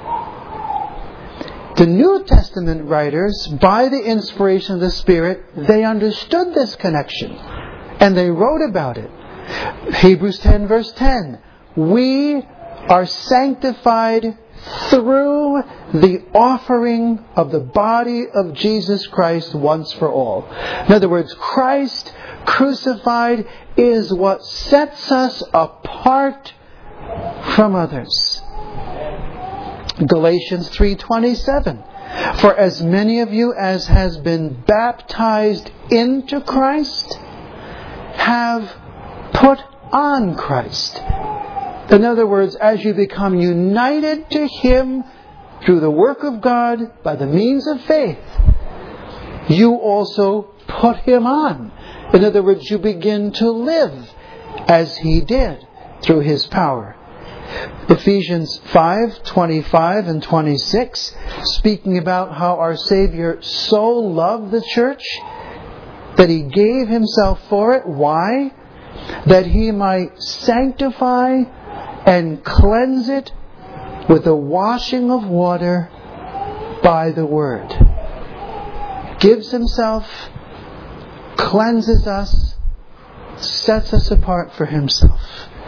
The New Testament writers, by the inspiration of the Spirit, they understood this connection. And they wrote about it. Hebrews ten verse ten. We are sanctified through the offering of the body of Jesus Christ once for all. In other words, Christ crucified is what sets us apart from others. Galatians three twenty-seven. For as many of you as has been baptized into Christ have put on Christ. In other words, as you become united to Him through the work of God by the means of faith, you also put Him on. In other words, you begin to live as He did through His power. Ephesians five twenty-five and twenty-six, speaking about how our Savior so loved the church that He gave Himself for it. Why? That He might sanctify and cleanse it with the washing of water by the Word. Gives Himself, cleanses us, sets us apart for Himself.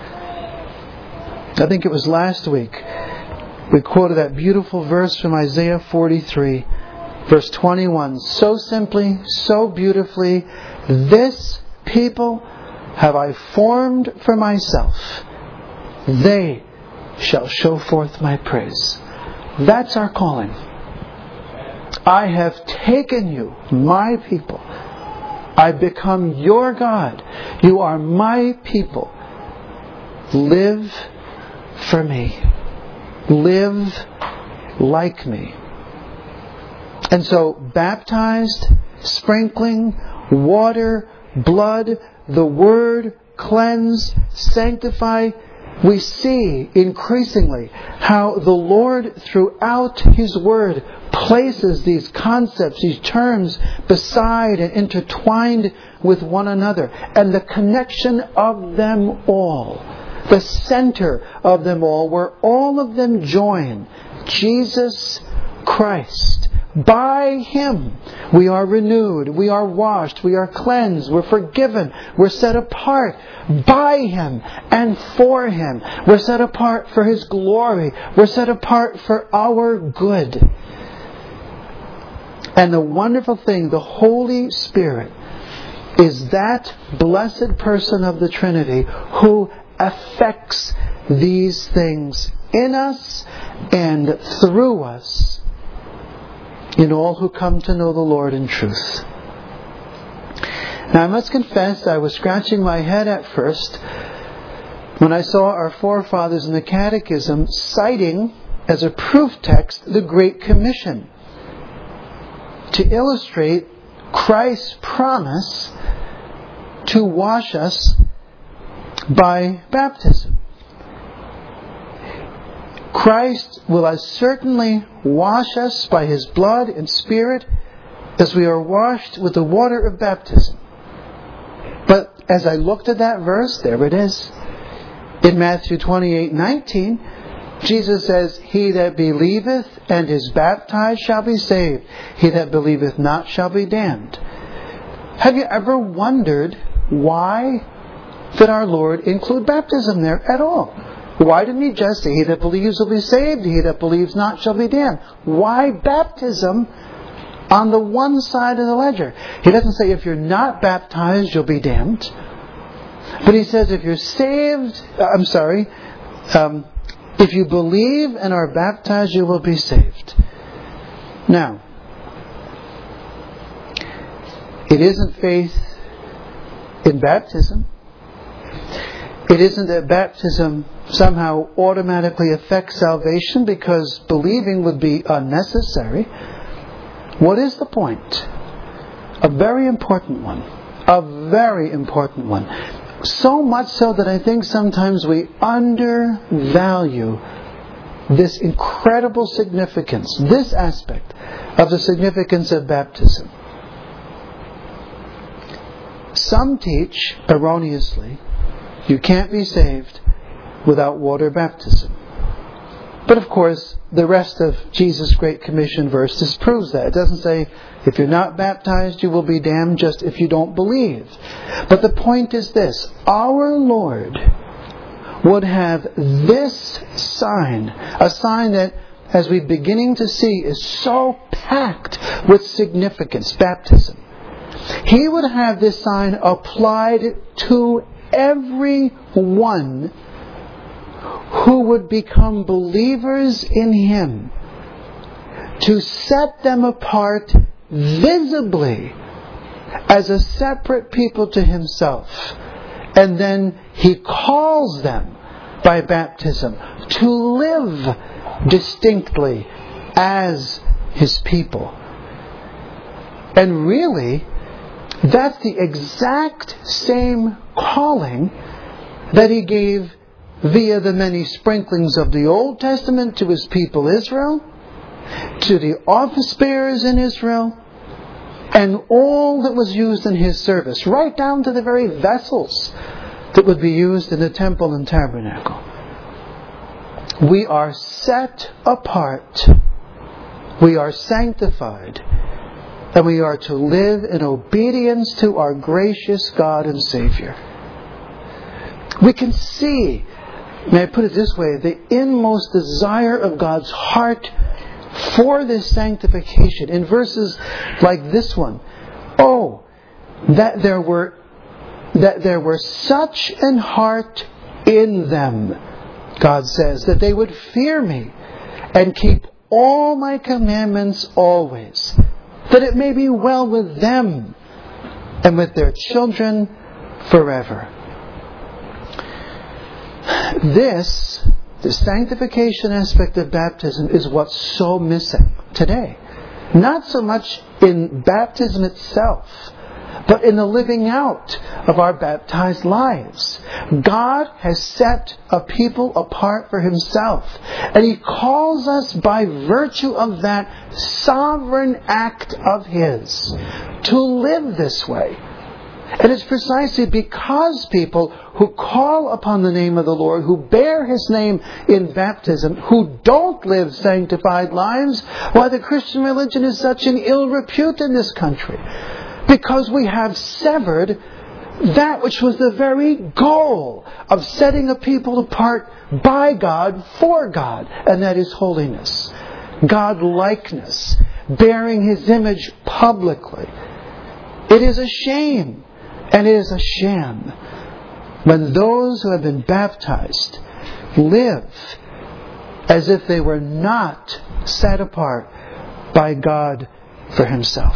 I think it was last week we quoted that beautiful verse from Isaiah forty-three, verse twenty-one. So simply, so beautifully, this people have I formed for myself. They shall show forth my praise. That's our calling. I have taken you, my people. I've become your God. You are my people. Live for me. Live like me. And so, baptized, sprinkling, water, blood, the Word, cleanse, sanctify, we see increasingly how the Lord throughout His Word places these concepts, these terms beside and intertwined with one another. And the connection of them all, the center of them all, where all of them join, Jesus Christ. By Him we are renewed, we are washed, we are cleansed, we're forgiven, we're set apart. By Him and for Him. We're set apart for His glory. We're set apart for our good. And the wonderful thing, the Holy Spirit is that blessed person of the Trinity who affects these things in us and through us in all who come to know the Lord in truth. Now I must confess I was scratching my head at first when I saw our forefathers in the Catechism citing as a proof text the Great Commission to illustrate Christ's promise to wash us by baptism. Christ will as certainly wash us by His blood and Spirit as we are washed with the water of baptism. But as I looked at that verse, there it is. In Matthew twenty-eight nineteen, Jesus says, He that believeth and is baptized shall be saved. He that believeth not shall be damned. Have you ever wondered why did our Lord include baptism there at all? Why didn't He just say, He that believes will be saved, he that believes not shall be damned? Why baptism on the one side of the ledger. He doesn't say if you're not baptized, you'll be damned. But he says if you're saved, I'm sorry, um, if you believe and are baptized, you will be saved. Now, it isn't faith in baptism. It isn't that baptism somehow automatically affects salvation because believing would be unnecessary. What is the point? A very important one. A very important one. So much so that I think sometimes we undervalue this incredible significance, this aspect of the significance of baptism. Some teach, erroneously, you can't be saved without water baptism. But of course, the rest of Jesus' Great Commission verse disproves that. It doesn't say, if you're not baptized, you will be damned, just if you don't believe. But the point is this: our Lord would have this sign, a sign that, as we're beginning to see, is so packed with significance, baptism. He would have this sign applied to everyone who would become believers in Him, to set them apart visibly as a separate people to Himself. And then He calls them by baptism to live distinctly as His people. And really, that's the exact same calling that He gave via the many sprinklings of the Old Testament to His people Israel, to the office bearers in Israel, and all that was used in His service, right down to the very vessels that would be used in the temple and tabernacle. We are set apart, we are sanctified, and we are to live in obedience to our gracious God and Savior. We can see, may I put it this way, the inmost desire of God's heart for this sanctification in verses like this one. Oh, that there were that there were such an heart in them, God says, that they would fear me and keep all my commandments always, that it may be well with them and with their children forever. This, the sanctification aspect of baptism, is what's so missing today. Not so much in baptism itself, but in the living out of our baptized lives. God has set a people apart for Himself, and He calls us by virtue of that sovereign act of His to live this way. And it's precisely because people who call upon the name of the Lord, who bear His name in baptism, who don't live sanctified lives, why the Christian religion is such an ill repute in this country. Because we have severed that which was the very goal of setting a people apart by God for God, and that is holiness, God-likeness, bearing His image publicly. It is a shame. And it is a sham when those who have been baptized live as if they were not set apart by God for Himself.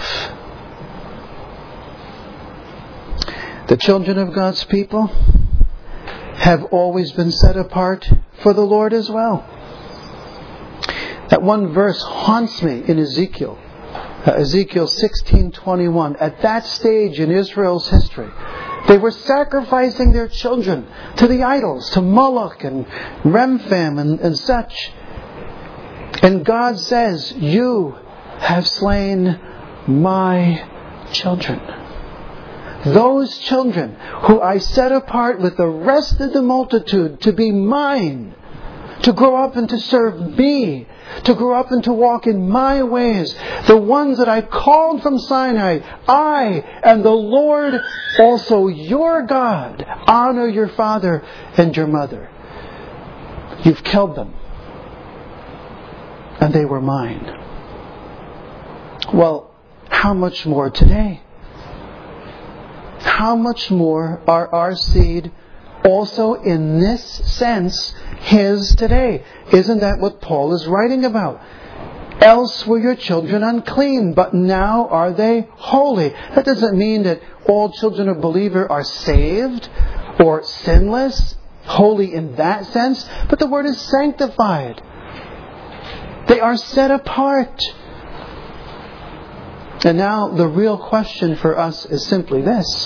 The children of God's people have always been set apart for the Lord as well. That one verse haunts me in Ezekiel. Uh, Ezekiel sixteen twenty-one. At that stage in Israel's history, they were sacrificing their children to the idols, to Moloch and Remphan and, and such. And God says, "You have slain my children. Those children who I set apart with the rest of the multitude to be mine, to grow up and to serve me, to grow up and to walk in my ways, the ones that I called from Sinai, I and the Lord, also your God. Honor your father and your mother. You've killed them, and they were mine." Well, how much more today? How much more are our seed also in this sense His today? Isn't that what Paul is writing about? Else were your children unclean, but now are they holy. That doesn't mean that all children of believer are saved or sinless, holy in that sense, but the word is sanctified. They are set apart. And now the real question for us is simply this: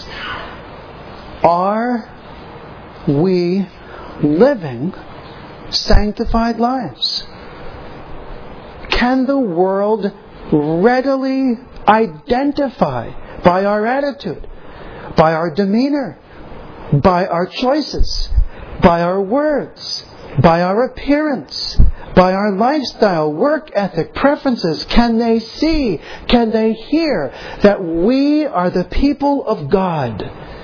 are we living sanctified lives? Can the world readily identify by our attitude, by our demeanor, by our choices, by our words, by our appearance, by our lifestyle, work ethic, preferences? Can they see, can they hear that we are the people of God?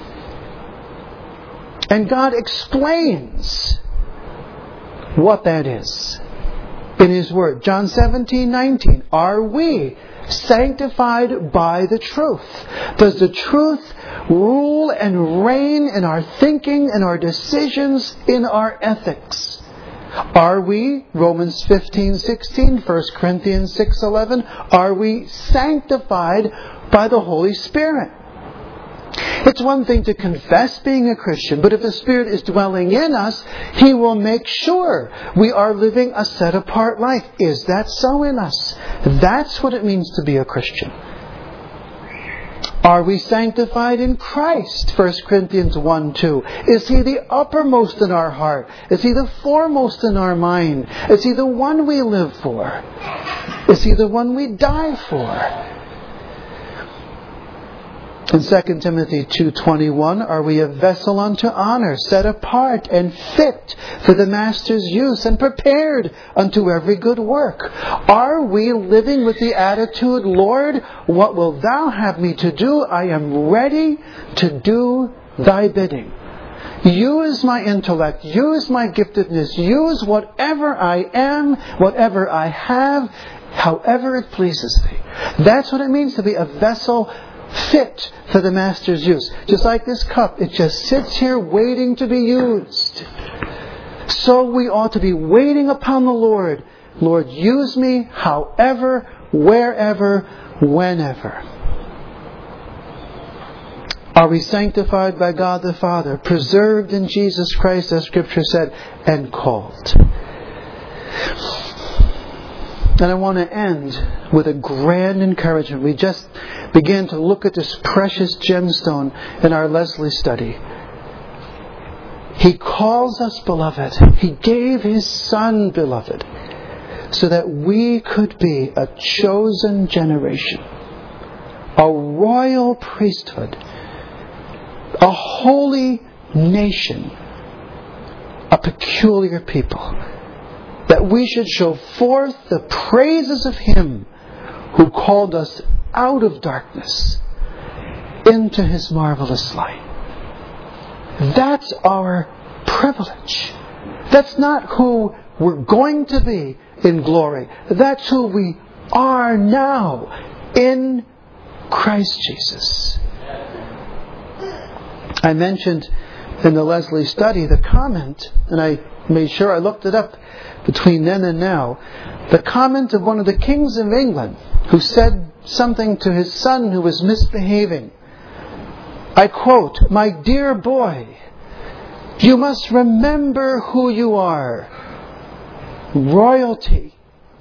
And God explains what that is in His Word. John seventeen nineteen. Are we sanctified by the truth? Does the truth rule and reign in our thinking, in our decisions, in our ethics? Are we, Romans fifteen sixteen, First Corinthians six eleven, are we sanctified by the Holy Spirit? It's one thing to confess being a Christian, but if the Spirit is dwelling in us, He will make sure we are living a set-apart life. Is that so in us? That's what it means to be a Christian. Are we sanctified in Christ? First Corinthians one two. Is He the uppermost in our heart? Is He the foremost in our mind? Is He the one we live for? Is He the one we die for? In Second Timothy two twenty-one, are we a vessel unto honor, set apart and fit for the Master's use, and prepared unto every good work? Are we living with the attitude, Lord, what wilt Thou have me to do? I am ready to do Thy bidding. Use my intellect, use my giftedness, use whatever I am, whatever I have, however it pleases Thee. That's what it means to be a vessel fit for the Master's use. Just like this cup, it just sits here waiting to be used. So we ought to be waiting upon the Lord. Lord, use me however, wherever, whenever. Are we sanctified by God the Father, preserved in Jesus Christ, as Scripture said, and called? And I want to end with a grand encouragement. We just began to look at this precious gemstone in our Leslie study. He calls us beloved. He gave His Son beloved, so that we could be a chosen generation, a royal priesthood, a holy nation, a peculiar people, that we should show forth the praises of Him who called us out of darkness into His marvelous light. That's our privilege. That's not who we're going to be in glory. That's who we are now in Christ Jesus. I mentioned in the Leslie study the comment, and I made sure I looked it up between then and now, the comment of one of the kings of England who said something to his son who was misbehaving. I quote, "My dear boy, you must remember who you are. Royalty.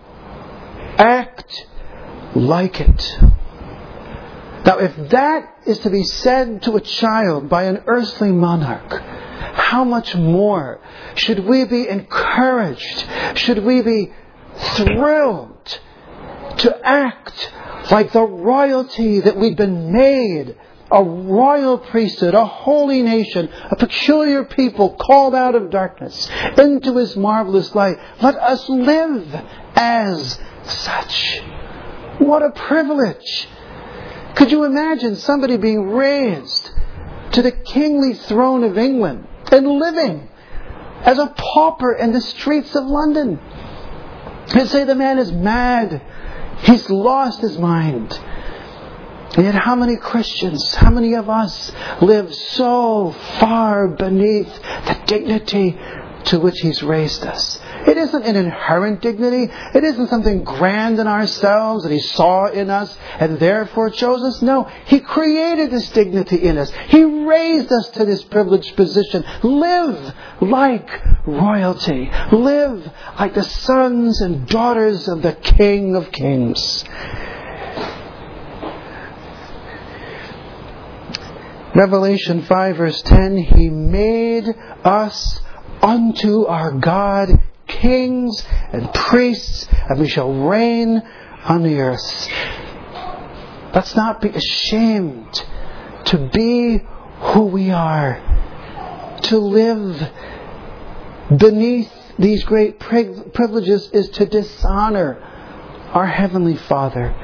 Act like it." Now, if that is to be said to a child by an earthly monarch, how much more should we be encouraged, should we be thrilled to act like the royalty that we've been made, a royal priesthood, a holy nation, a peculiar people called out of darkness into His marvelous light. Let us live as such. What a privilege! Could you imagine somebody being raised to the kingly throne of England and living as a pauper in the streets of London? And say the man is mad. He's lost his mind. And yet how many Christians, how many of us live so far beneath the dignity to which He's raised us? It isn't an inherent dignity. It isn't something grand in ourselves that He saw in us and therefore chose us. No, He created this dignity in us. He raised us to this privileged position. Live like royalty. Live like the sons and daughters of the King of Kings. Revelation five verse ten, He made us unto our God kings and priests, and we shall reign on the earth. Let's not be ashamed to be who we are, to live beneath these great privileges is to dishonor our Heavenly Father.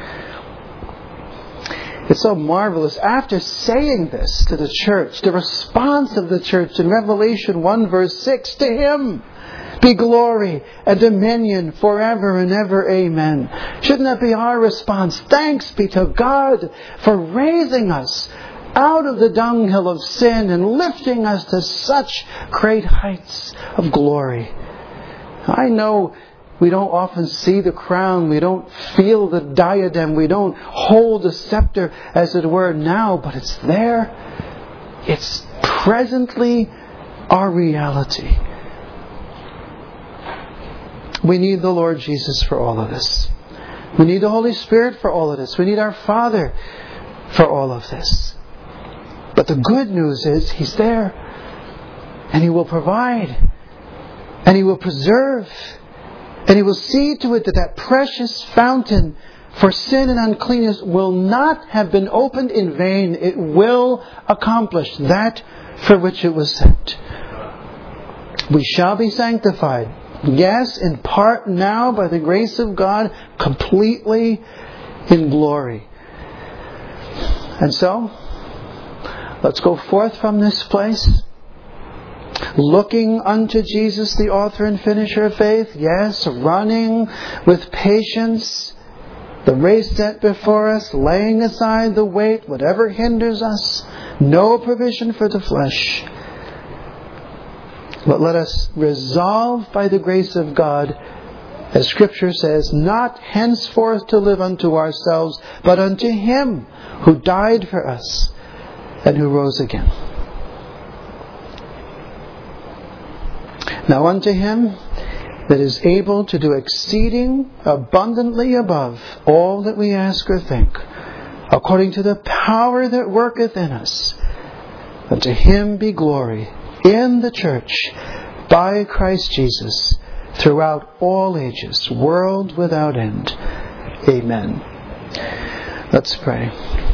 It's so marvelous. After saying this to the church, the response of the church in Revelation one verse six, to Him be glory and dominion forever and ever. Amen. Shouldn't that be our response? Thanks be to God for raising us out of the dunghill of sin and lifting us to such great heights of glory. I know we don't often see the crown, we don't feel the diadem, we don't hold the scepter as it were now, but it's there. It's presently our reality. We need the Lord Jesus for all of this. We need the Holy Spirit for all of this. We need our Father for all of this. But the good news is He's there. And He will provide. And He will preserve. And He will see to it that that precious fountain for sin and uncleanness will not have been opened in vain. It will accomplish that for which it was sent. We shall be sanctified. Yes, in part now by the grace of God, completely in glory. And so, let's go forth from this place, looking unto Jesus, the author and finisher of faith. Yes, running with patience the race set before us, laying aside the weight, whatever hinders us, no provision for the flesh. But let us resolve by the grace of God, as Scripture says, not henceforth to live unto ourselves, but unto Him who died for us and who rose again. Now unto Him that is able to do exceeding abundantly above all that we ask or think, according to the power that worketh in us, unto Him be glory in the church by Christ Jesus throughout all ages, world without end. Amen. Let's pray.